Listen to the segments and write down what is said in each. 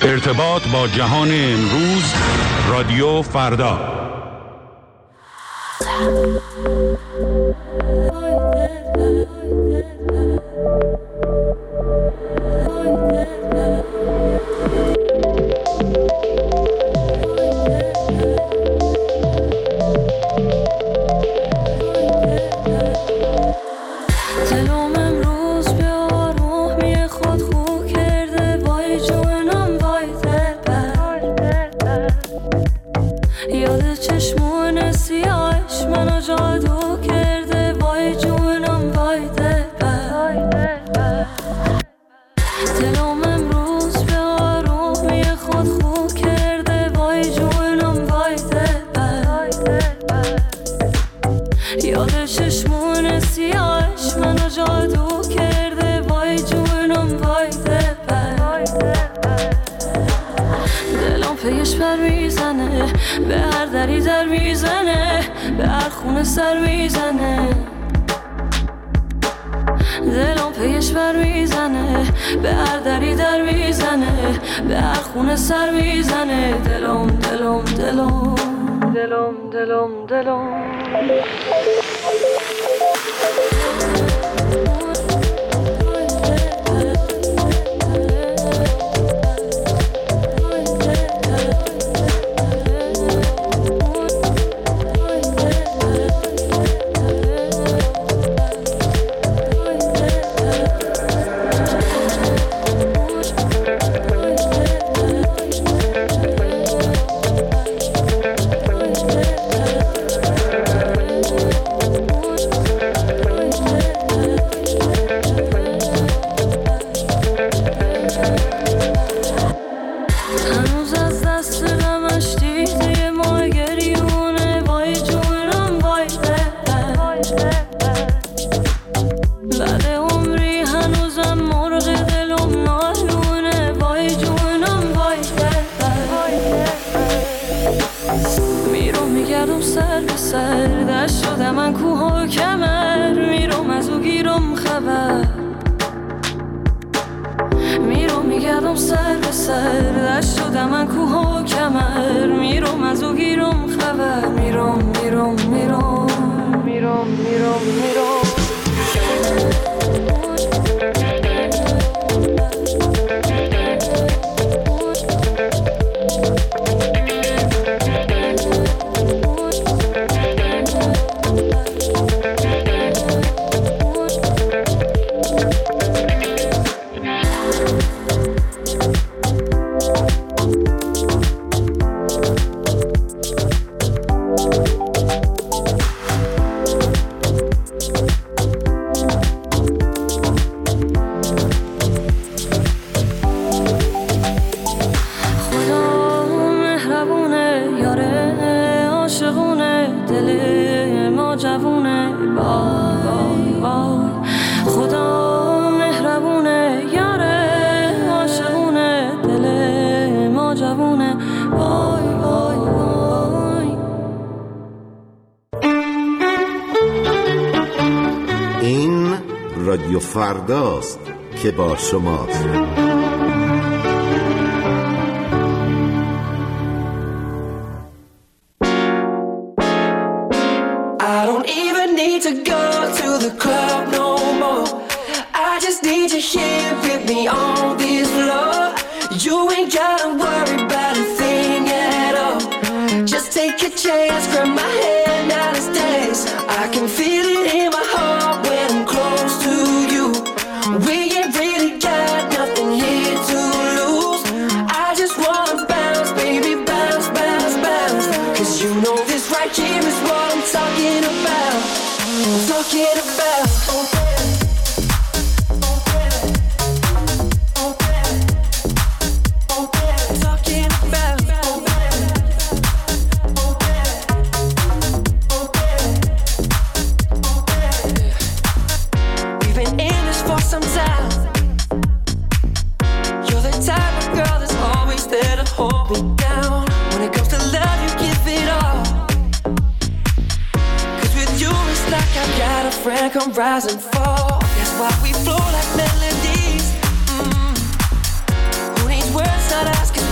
ارتباط با جهان امروز، رادیو فردا. به هر دری در میزنه، به هر خونه سر میزنه، دلم پیش بر میزنه، به هر دری در میزنه، به هر خونه سر میزنه، دلم دلم دلم دلم دلم دلم رادیو فرداست که با شماست. I don't even need to go to the club no more. I just need you here with me on this floor. You ain't gotta worry about a thing at all. Just take a chance, grab my hand, now let's dance. I can feel it in my heart when I'm close to you. We ain't really got nothing here to lose. I just wanna bounce, baby, bounce, bounce, bounce. Cause you know this right here is what I'm talking about. I'm talking about. Come rise and fall. That's why we flow like melodies. Who needs words not asking?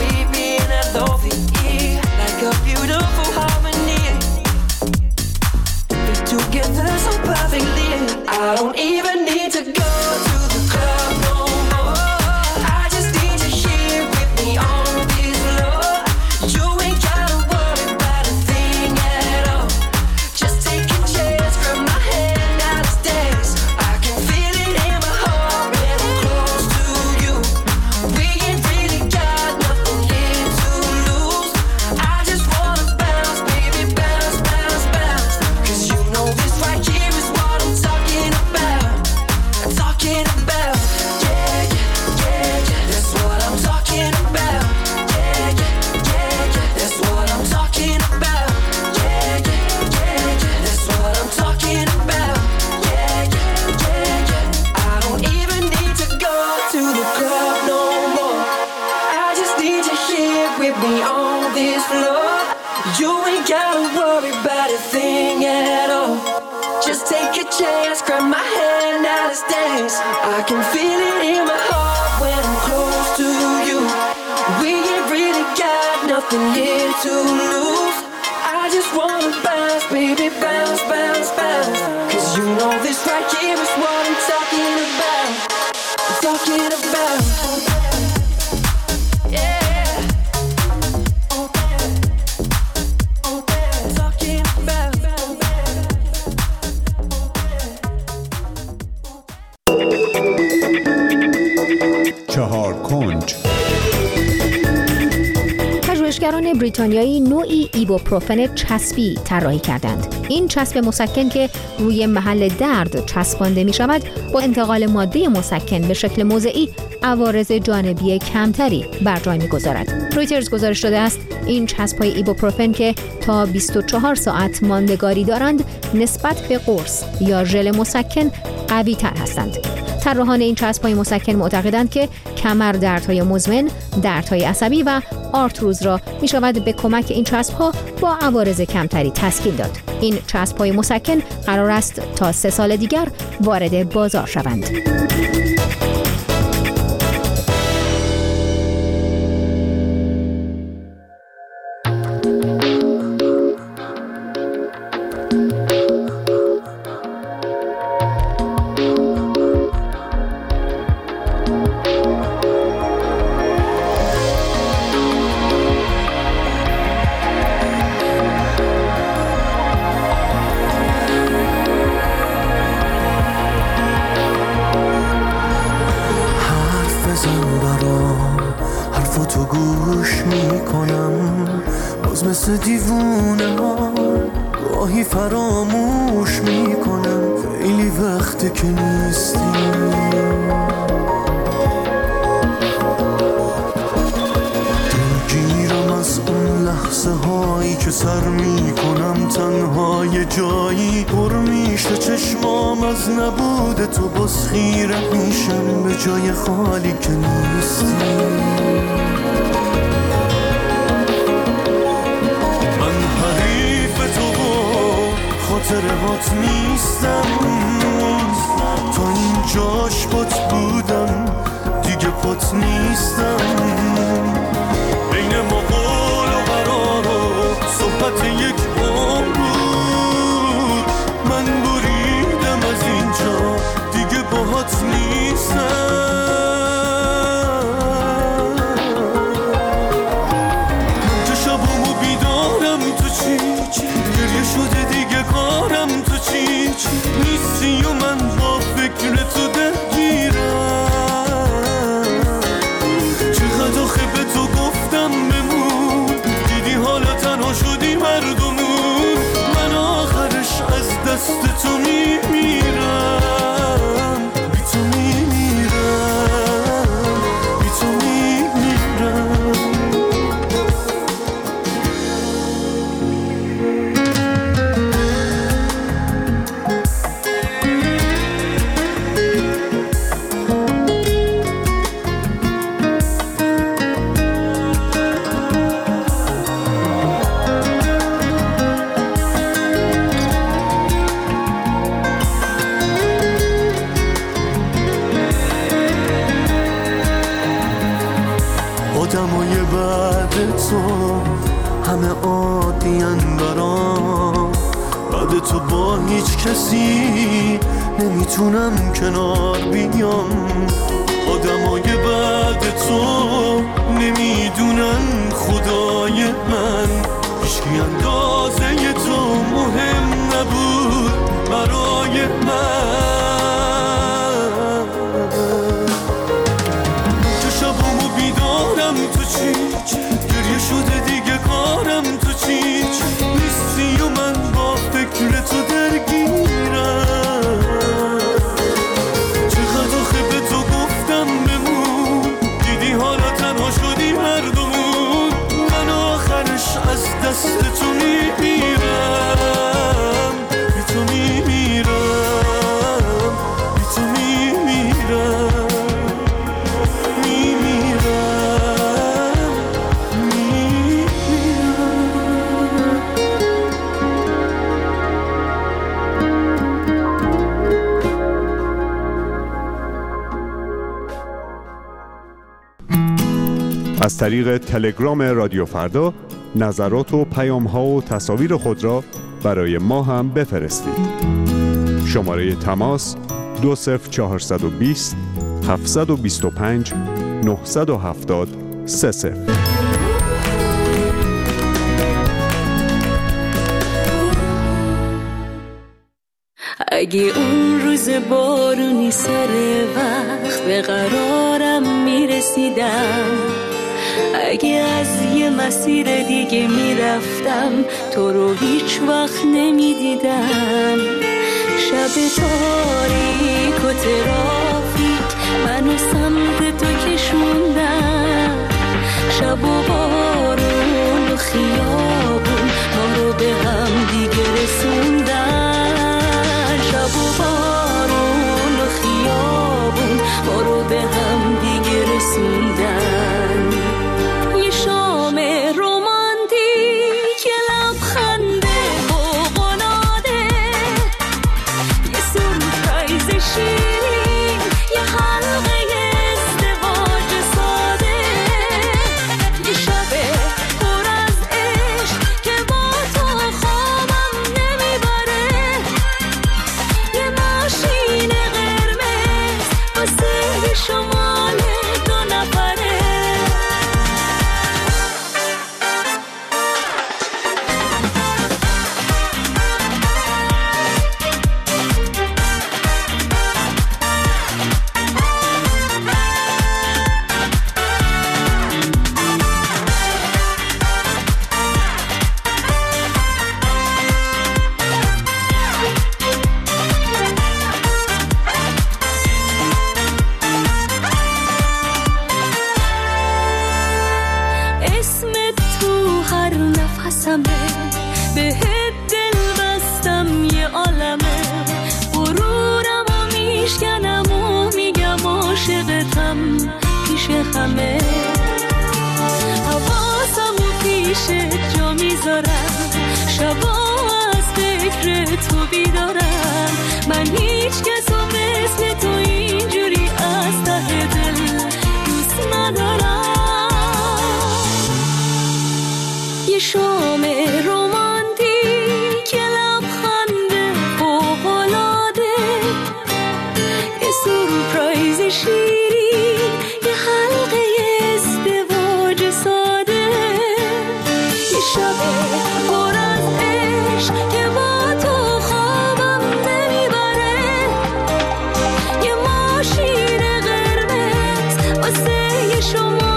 with me on this floor. You ain't gotta worry about a thing at all. Just take a chance, grab my hand, now let's dance. I can feel it in my heart when I'm close to you. We ain't really got nothing here to lose. I just wanna bounce, baby, bounce, bounce, bounce. Cause you know this right here is what I'm talking about. I'm talking about. چهار کنج. پژوهشگران بریتانیایی نوعی ایبوپروفن چسبی طراحی کردند. این چسب مسکن که روی محل درد چسبانده می شود با انتقال ماده مسکن به شکل موضعی عوارض جانبی کمتری بر جای می گذارد. رویترز گزارش داده است این چسب‌های ایبوپروفن که تا 24 ساعت ماندگاری دارند نسبت به قرص یا ژل مسکن قوی تر هستند. طراحان این چسب‌های مسکن معتقدند که کمر دردهای مزمن، دردهای عصبی و آرتروز را می‌شود به کمک این چسب‌ها با عوارض کمتری تسکین داد. این چسب‌های مسکن قرار است تا 3 سال دیگر وارد بازار شوند. مثل دیوونه ها گاهی فراموش میکنم خیلی وقته که نیستی دلگیرم از اون لحظه هایی که سر میکنم تنهای جایی پر میشه چشمام از نبود تو باز خیره میشم به جای خالی که نیستی خاطرهات نیستم تا اینجاش پات بودم دیگه پات نیستم بین ما قول و قرار و صحبت یک عمر بود من بریدم از اینجا دیگه باهات نیستم که شبامو بیدارم تو چی گریه شده دیگه کارم تو چی نیستی و من با فکر تو درگیرم چقدر آخه به تو گفتم بمون دیدی حالا تنها شدی مردمون من آخرش از دست تو میمیرم بی تو میمیرم بی تو میمیرم آدمای بعد تو همه عادی‌ان برام بعد تو با هیچ کسی نمیتونم کنار بیام آدمای بعد تو نمیدونن خدای من هیچکی اندازه تو مهم نبود برای من تو چی گریه شده دیگه کارم تو چی نیستی و من با فکر تو درگیرم چقدر آخه به تو گفتم بمون دیدی حالا تنها شدی مردمون من آخرش از دست تو میمیرم بی تو میمیرم بی تو میمیرم میمیرم از طریق تلگرام رادیو فردا نظرات و پیام‌ها و تصاویر خود را برای ما هم بفرستید. شماره تماس 20420 725 970 30. اگه اون روز بارونی سر وقت به قرارم میرسیدم، اگه از یه مسیر دیگه میرفتم تو رو هیچ وقت نمیدیدم، شب تاریک و ترافیک منو سمت تو کشوندم، شب و بارون و خیابون ما رو به هم دیگه رسوندن، شب و بارون و خیابون ما رو به هم دیگه رسوندن. یه شام رومانتیک، یه لبخنده فوق‌العاده، یه سورپرایز شیرین، یه حلقه ازدواج ساده، یه شب پر از عشق که با تو خوابم نمیبره، یه ماشین قرمز واسه شمال دو نفره. اسمت تو هر نفسمه، بهت دل بستم یه عالمه، غرورم و میشکنم و میگم عاشقتم پیش همه، حواسم و پیشت جا میذارم، شبا از فکر تو بیدارم، من هیچ کس و مثل تو اینجوری از ته دل دوست ندارم. یه شام رومانتیک، یه لبخنده فوق‌العاده، یه سورپرایز شیرین، یه حلقه ازدواج ساده، یه شب پر از عشق که با تو خوابم نمیبره، یه ماشین قرمز واسه شما